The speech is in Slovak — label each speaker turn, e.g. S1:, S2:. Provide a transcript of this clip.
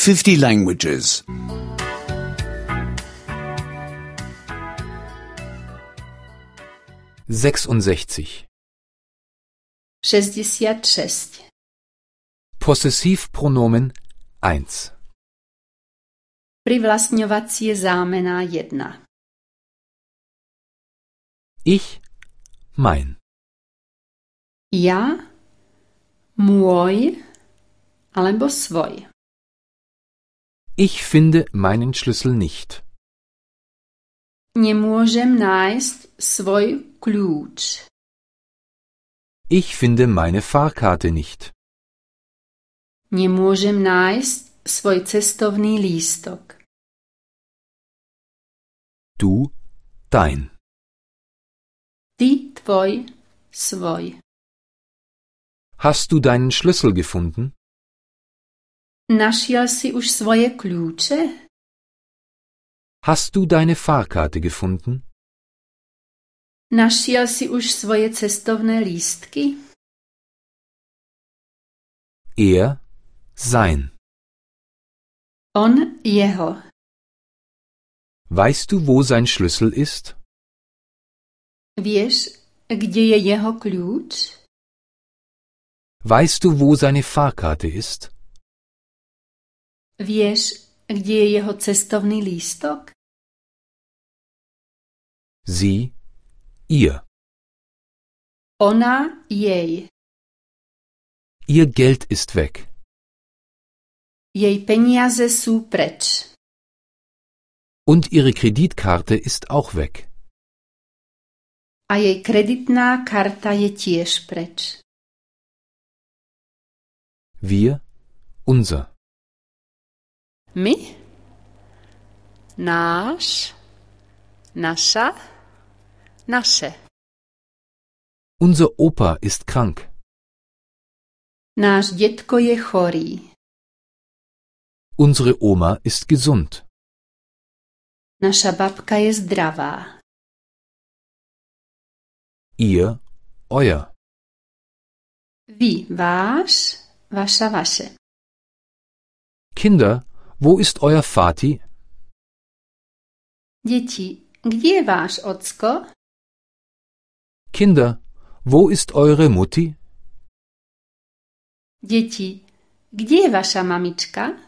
S1: 50 languages.
S2: 66.
S3: 66.
S2: Possessivpronomen 1.
S3: Privlastňovacie zámena 1.
S2: Ich, mein.
S3: Ja, môj alebo svoj.
S2: Ich finde meinen Schlüssel nicht.
S3: Nemôžem nájsť svoj kľúč.
S2: Ich finde meine Fahrkarte nicht.
S3: Nemôžem nájsť svoj cestovný lístok.
S2: Du, dein.
S3: Ty, tvoj, svoj.
S2: Hast du deinen Schlüssel gefunden?
S3: Našiel si už svoje kľúče?
S2: Hast du deine Fahrkarte gefunden?
S3: Našiel si už svoje cestovné lístky?
S2: Er, sein.
S3: On, jeho.
S2: Weißt du, wo sein Schlüssel ist?
S3: Vieš, kde je jeho kľúč?
S2: Weißt du, wo seine Fahrkarte ist?
S3: Vieš, kde je jeho cestovný lístok?
S2: Sie, ihr.
S3: Ona, jej.
S2: Ihr Geld ist weg.
S3: Jej peniaze sú preč.
S2: Und ihre Kreditkarte ist auch weg.
S3: A jej kreditná karta je tiež preč.
S2: Wir, unser.
S3: My? Náš? Naša? Naše.
S2: Unser Opa ist krank.
S3: Náš detko je chorý.
S2: Unsere Oma ist gesund.
S3: Naša babka je zdravá.
S2: Ihr, euer.
S3: Vy, váš, vaša, vaše.
S2: Kinder, wo ist euer Vati?
S3: Deti, kde je váš ocko?
S2: Kinder, wo ist eure Mutti?
S3: Deti, kde je vaša mamička?